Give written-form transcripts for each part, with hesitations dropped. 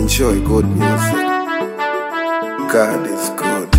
enjoy good music. God is good.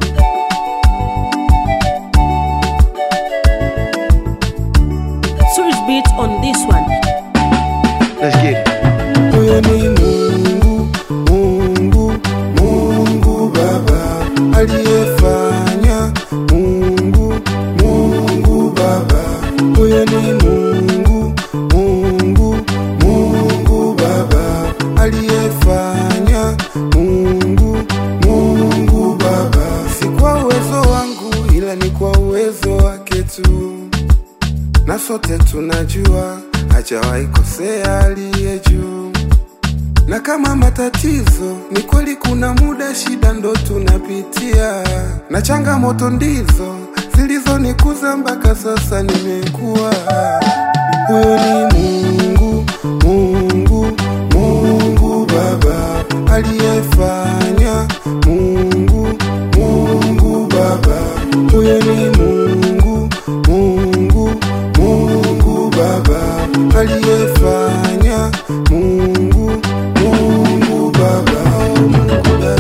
Switch beats on this one. Let's get it. Huyo ni Mungu, Mungu, Mungu Baba aliyefanya. Mungu, Mungu Baba. Huyo ni Mungu, Mungu, Mungu Baba aliyefanya. Mungu, Mungu Baba. Si kwa uwezo wangu ila ni kwa uwezo wake tu, na sote tunajua hajawahi kosea aliye juu. Na kama matatizo ni kweli, kuna muda shida ndo tunapitia, na changamoto ndizo zilizonikuza mpaka sasa nimekuwa. Huyo ni Mungu, Mungu, Mungu Baba aliyefanya. Mungu, Mungu Baba. Huyo ni Mungu, Mungu, Mungu Baba aliyefanya. Mungu, Mungu Baba, Mungu Baba.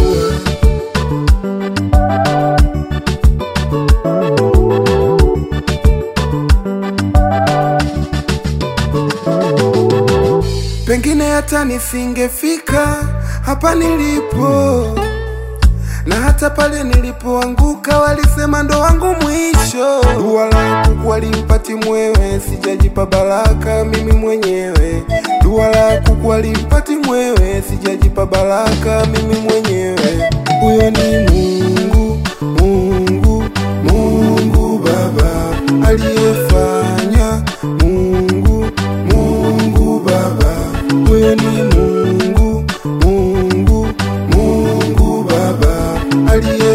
Pengine hata nisingefika hapa nilipo, na hata pale nilipoanguka walisema ndo wangu mwisho. Dua la kuku alimpati mwewe, sijajipa baraka mimi mwenyewe. Dua la kuku alimpati mwewe, sijajipa baraka mimi mwenyewe. Huyo ni Mungu, Mungu, Mungu Baba aliyefanya. Mungu, Mungu Baba. Huyo ni Mungu, Mungu, Mungu Baba aliye